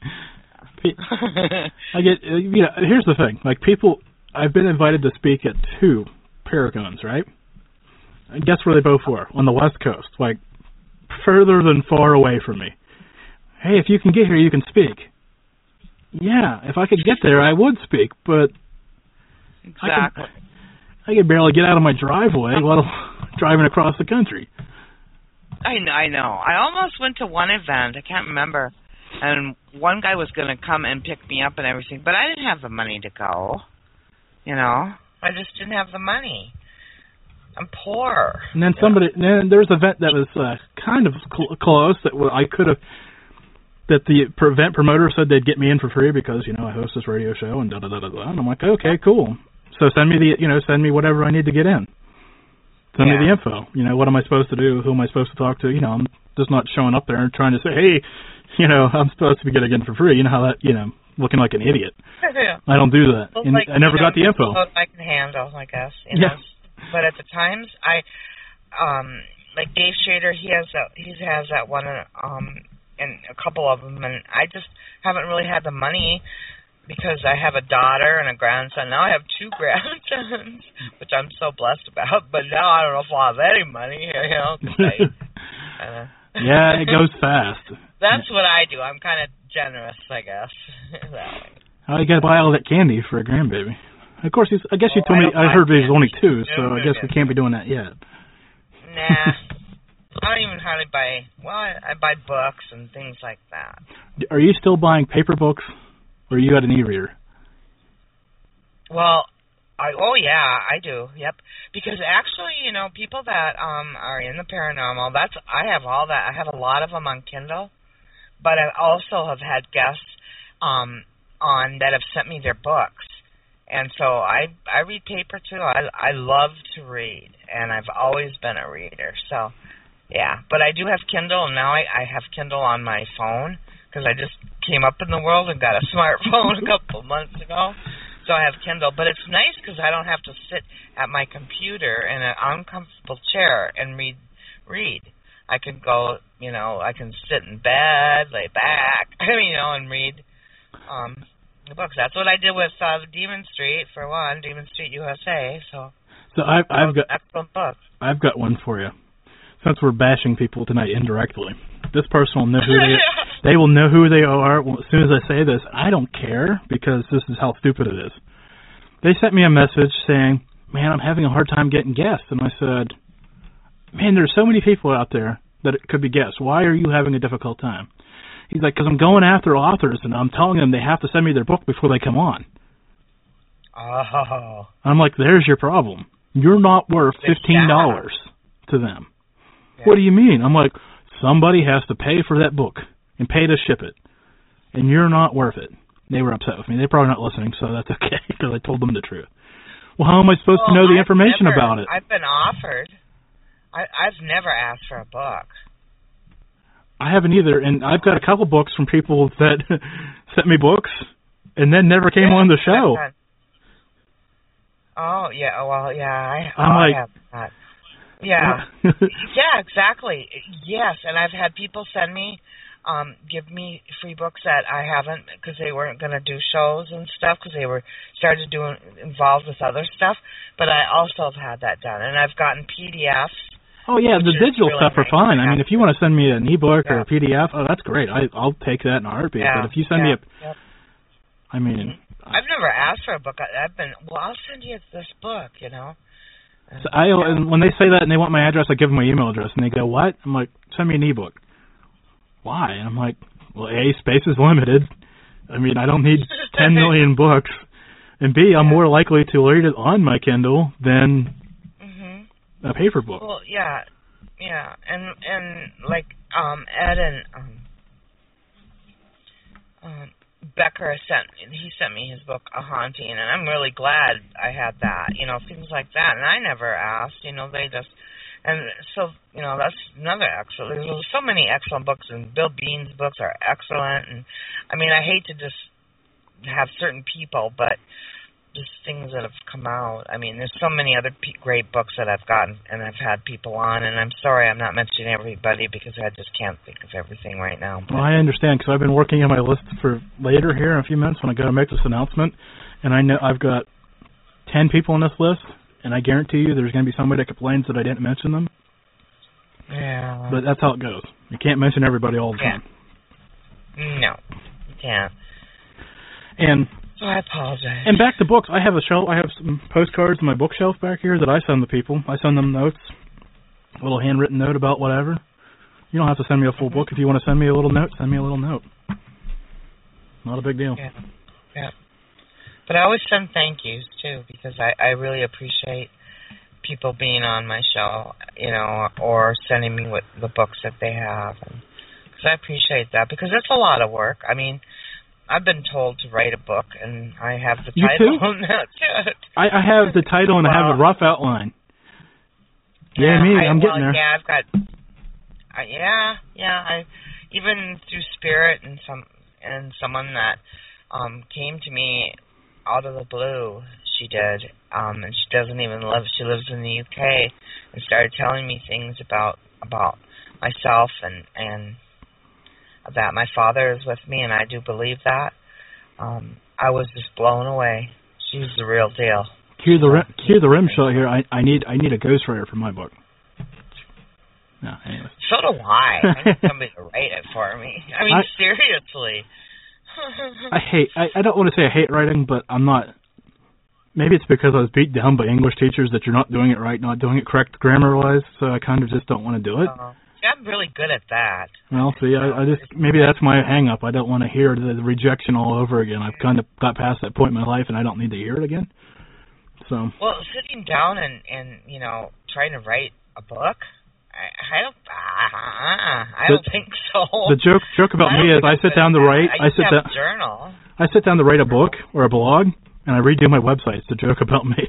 I get. Uh, you know, here's the thing. Like people, I've been invited to speak at two Paragons, right? And guess where they both were? On the West Coast, like further than far away from me. Hey, if you can get here, you can speak. Yeah, if I could get there, I would speak, but exactly. I could, I could barely get out of my driveway while driving across the country. I know, I know. I almost went to one event. I can't remember. And one guy was going to come and pick me up and everything, but I didn't have the money to go. You know, I just didn't have the money. I'm poor. And then somebody, then there was an event that was uh, kind of cl- close that I could have. That the event promoter said they'd get me in for free because, you know, I host this radio show and da da da da da. And I'm like, okay, cool. So send me the, you know, send me whatever I need to get in. Send yeah. me the info. You know, what am I supposed to do? Who am I supposed to talk to? You know, I'm just not showing up there and trying to say, hey, you know, I'm supposed to be getting in for free. You know how that, you know, looking like an idiot. Yeah. I don't do that. Well, and like, I never you know, got the info. I can handle, I guess. You know? Yeah. But at the times, I, um, like Dave Shader, he has that, he has that one, um, and a couple of them, and I just haven't really had the money because I have a daughter and a grandson. Now I have two grandsons, which I'm so blessed about, but now I don't know if I'll have any money, you know. I, uh, yeah, it goes fast. That's what I do. I'm kind of generous, I guess. that way. How you got to buy all that candy for a grandbaby? Of course, he's, I guess you oh, told I me, I heard candy. there's only two, so no, I guess no. we can't be doing that yet. Nah. I don't even hardly buy, well, I, I buy books and things like that. Are you still buying paper books, or you got an e-reader? Well, I, oh, yeah, I do, yep. Because actually, you know, people that um are in the paranormal, that's I have all that. I have a lot of them on Kindle, but I also have had guests um on that have sent me their books. And so I I read paper, too. I, I love to read, and I've always been a reader, so... Yeah, but I do have Kindle, and now I, I have Kindle on my phone because I just came up in the world and got a smartphone a couple months ago. So I have Kindle, but it's nice because I don't have to sit at my computer in an uncomfortable chair and read. Read. I can go, you know, I can sit in bed, lay back, you know, and read um, the books. That's what I did with uh, Demon Street for one, Demon Street U S A. So, so I've, I've got excellent book. I've got one for you. Since we're bashing people tonight indirectly, this person will know who they they will know who they are as soon as I say this. I don't care because this is how stupid it is. They sent me a message saying, "Man, I'm having a hard time getting guests," and I said, "Man, there's so many people out there that it could be guests. Why are you having a difficult time?" He's like, "Because I'm going after authors and I'm telling them they have to send me their book before they come on." Oh. I'm like, "There's your problem. You're not worth fifteen dollars to them." Yeah. What do you mean? I'm like, somebody has to pay for that book and pay to ship it, and you're not worth it. They were upset with me. They're probably not listening, so that's okay, because I told them the truth. Well, how am I supposed well, to know the I've information never, about it? I've been offered. I, I've never asked for a book. I haven't either, and I've got a couple books from people that sent me books and then never came yeah, on the show. Oh, yeah, well, yeah, I, I'm oh, like, I have that. Yeah, yeah, exactly. Yes, and I've had people send me, um, give me free books that I haven't, because they weren't going to do shows and stuff, because they were started doing involved with other stuff. But I also have had that done, and I've gotten P D Fs. Oh yeah, the digital really stuff nice. are fine. I mean, if you want to send me an ebook yeah. or a P D F, oh, that's great. I, I'll take that in a heartbeat. Yeah. But if you send yeah. me a, yep. I mean, I've never asked for a book. I, I've been, well, I'll send you this book, you know. So I, and when they say that and they want my address, I give them my email address, and they go, "What?" I'm like, "Send me an ebook." Why? And I'm like, "Well, A, space is limited. I mean, I don't need ten million books, and B, I'm yeah. more likely to read it on my Kindle than mm-hmm. a paper book." Well, yeah, yeah, and and like um, Ed and um, um, Becker sent he sent me his book A Haunting, and I'm really glad I had that, you know, things like that. And I never asked, you know, they just, and so, you know, that's another excellent. There's so many excellent books, and Bill Bean's books are excellent. And I mean, I hate to just have certain people, but just things that have come out. I mean, there's so many other p- great books that I've gotten and I've had people on, and I'm sorry I'm not mentioning everybody because I just can't think of everything right now. But well, I understand because I've been working on my list for later here in a few minutes when I go to make this announcement, and I know I've got ten people on this list, and I guarantee you there's going to be somebody that complains that I didn't mention them. Yeah. But that's how it goes. You can't mention everybody all the yeah. time. No, you can't. And so I apologize. And back to books. I have a shelf. I have some postcards on my bookshelf back here that I send to people. I send them notes, a little handwritten note about whatever. You don't have to send me a full mm-hmm. book. If you want to send me a little note, send me a little note. Not a big deal. Yeah, yeah. But I always send thank yous too because I, I really appreciate people being on my show, you know, or sending me what the books that they have. Because I appreciate that because it's a lot of work. I mean, I've been told to write a book, and I have the you title. Too? That's it. I, I have the title, and well, I have a rough outline. Yeah, yeah me, I, I'm well, getting there. Yeah, I've got. Uh, yeah, yeah. I even through Spirit and some and someone that um, came to me out of the blue. She did, um, and she doesn't even live. She lives in the U K, and started telling me things about about myself and and. that my father is with me, and I do believe that. Um, I was just blown away. She's the real deal. Cue the rim, cue the rim shot here. I, I need I need a ghostwriter for my book. No, anyways. So do I. I need somebody to write it for me. I mean, I, seriously. I hate. I, I don't want to say I hate writing, but I'm not. Maybe it's because I was beat down by English teachers that you're not doing it right, not doing it correct grammar-wise. So I kind of just don't want to do it. Uh-huh. I'm really good at that. Well, see, I, I just maybe that's my hang-up. I don't want to hear the, the rejection all over again. I've kind of got past that point in my life, and I don't need to hear it again. So. Well, sitting down and, and you know trying to write a book, I, I don't, uh, I don't the, think so. The joke joke about me is I sit down to write. I, I sit down. Journal. I sit down to write a book or a blog, and I redo my website. It's a joke about me.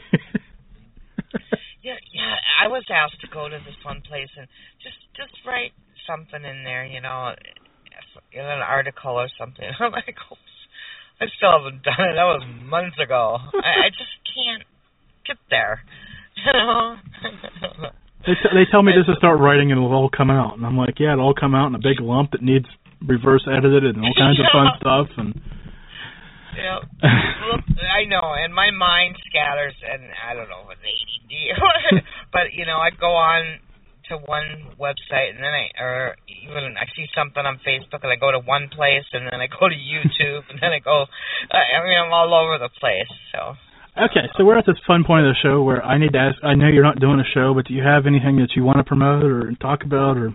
Yeah, yeah. I was asked to go to this one place and just just write something in there, you know, in an article or something. I'm like, oops, I still haven't done it. That was months ago. I, I just can't get there, you know. they t- they tell me just to start writing and it'll all come out, and I'm like, yeah, it'll all come out in a big lump that needs reverse edited and all kinds yeah. of fun stuff and. Yeah, look, I know, and my mind scatters, and I don't know if it's A D D, but you know, I go on to one website, and then I, or even I see something on Facebook, and I go to one place, and then I go to YouTube, and then I go, I mean, I'm all over the place. So. Okay, so we're at this fun point of the show where I need to ask. I know you're not doing a show, but do you have anything that you want to promote or talk about, or?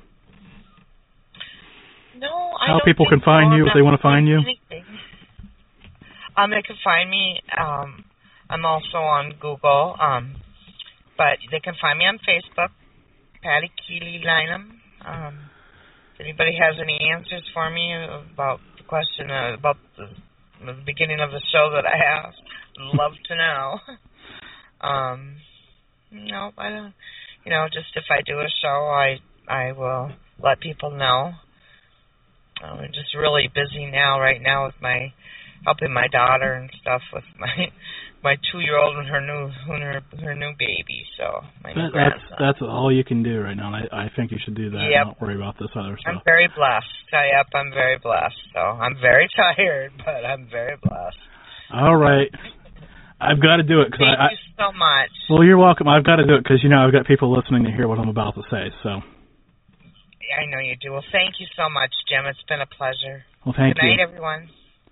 No, I how don't people think can find so. you if they want to find you. Anything. Um, they can find me. Um, I'm also on Google, um, but they can find me on Facebook, Patty Keeley Lynham. Um, if anybody has any answers for me about the question uh, about the, the beginning of the show that I asked, I'd love to know. um, no, I don't. you know, just if I do a show, I I will let people know. I'm just really busy now, right now, with my helping my daughter and stuff with my my two-year-old and her new her her new baby. So my new that, grandson. That's that's all you can do right now. And I I think you should do that. Yep. And not worry about this other stuff. I'm very blessed. I, yep, I'm very blessed. So I'm very tired, but I'm very blessed. All right. I've got to do it. Cause Thank I, you so much. Well, you're welcome. I've got to do it because, you know, I've got people listening to hear what I'm about to say. So. I know you do. Well, thank you so much, Jim. It's been a pleasure. Well, thank you. Good night, you. everyone.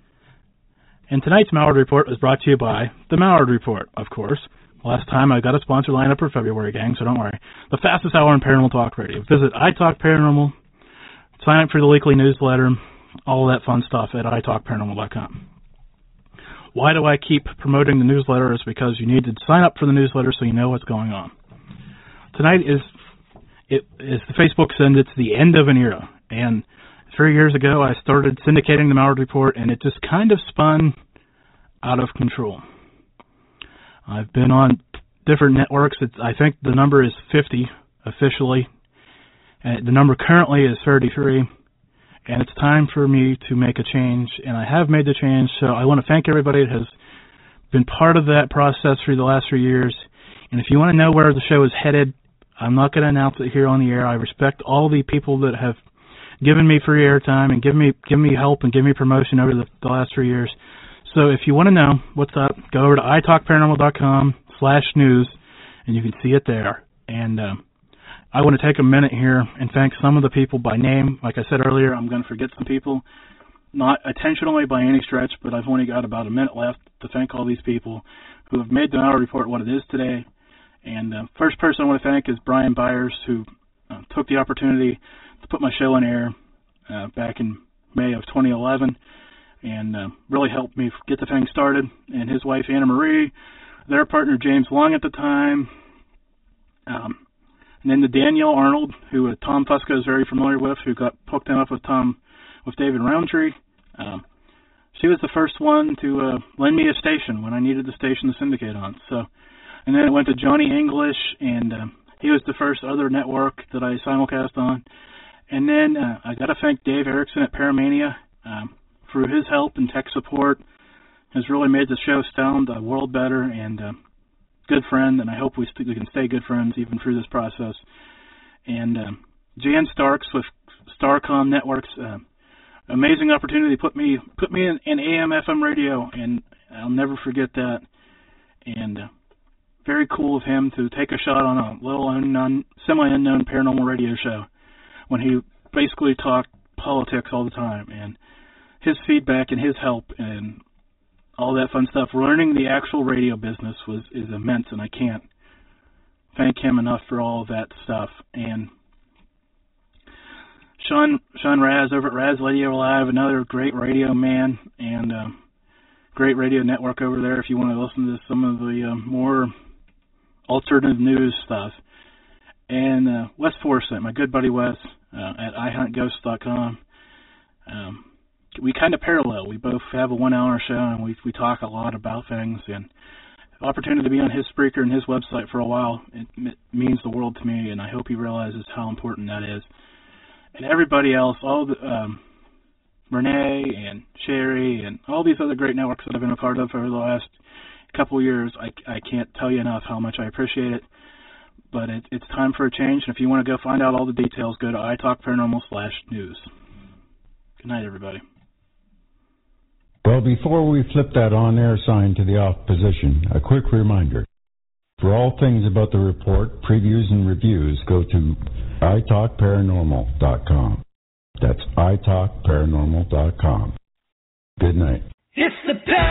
And tonight's Mallard Report was brought to you by the Mallard Report, of course. Last time I got a sponsor lineup for February, gang, so don't worry. The fastest hour in paranormal talk radio. Visit iTalk Paranormal. Sign up for the weekly newsletter. All that fun stuff at i talk paranormal dot com. Why do I keep promoting the newsletter? Is because you need to sign up for the newsletter so you know what's going on. Tonight is, it is the Facebook send. It's the end of an era. And three years ago, I started syndicating the Mallard Report, and it just kind of spun out of control. I've been on different networks. It's, I think the number is fifty officially. And the number currently is thirty-three. And it's time for me to make a change, and I have made the change, so I want to thank everybody that has been part of that process through the last three years. And if you want to know where the show is headed, I'm not going to announce it here on the air. I respect all the people that have given me free airtime and given me given me help and given me promotion over the, the last three years. So if you want to know what's up, go over to i talk paranormal dot com slash news, and you can see it there. And um, I want to take a minute here and thank some of the people by name. Like I said earlier, I'm going to forget some people, not intentionally by any stretch, but I've only got about a minute left to thank all these people who have made the Mallard Report what it is today. And the uh, first person I want to thank is Brian Byers, who uh, took the opportunity to put my show on air uh, back in May of twenty eleven and uh, really helped me get the thing started. And his wife, Anna Marie, their partner, James Long, at the time. Um, And then the Danielle Arnold, who uh, Tom Fusco is very familiar with, who got hooked him up with Tom, with David Roundtree. Um, she was the first one to uh, lend me a station when I needed the station to syndicate on. So, and then it went to Johnny English, and uh, he was the first other network that I simulcast on. And then uh, I got to thank Dave Erickson at Paramania um, for his help and tech support. Has really made the show sound a world better, and uh, good friend, and I hope we, st- we can stay good friends even through this process. And um, Jan Starks with Starcom Networks, uh, amazing opportunity, put me put me in, in A M F M radio, and I'll never forget that. And uh, very cool of him to take a shot on a little unknown, semi-unknown paranormal radio show when he basically talked politics all the time. And his feedback and his help and all that fun stuff, learning the actual radio business was is immense, and I can't thank him enough for all of that stuff. And Sean Sean Raz over at Raz Radio Live, another great radio man, and uh, great radio network over there if you want to listen to some of the uh, more alternative news stuff. And uh, Wes Forsythe, my good buddy Wes, uh, at i hunt ghosts dot com. Um, we kind of parallel. We both have a one-hour show, and we we talk a lot about things. And the opportunity to be on his Spreaker and his website for a while, it, it means the world to me, and I hope he realizes how important that is. And everybody else, all the um, Renee and Sherry and all these other great networks that I've been a part of over the last couple of years, I, I can't tell you enough how much I appreciate it. But it, it's time for a change, and if you want to go find out all the details, go to italkparanormal slash news. Good night, everybody. Well, before we flip that on-air sign to the off position, a quick reminder. For all things about the report, previews, and reviews, go to i talk paranormal dot com. That's i talk paranormal dot com. Good night. It's the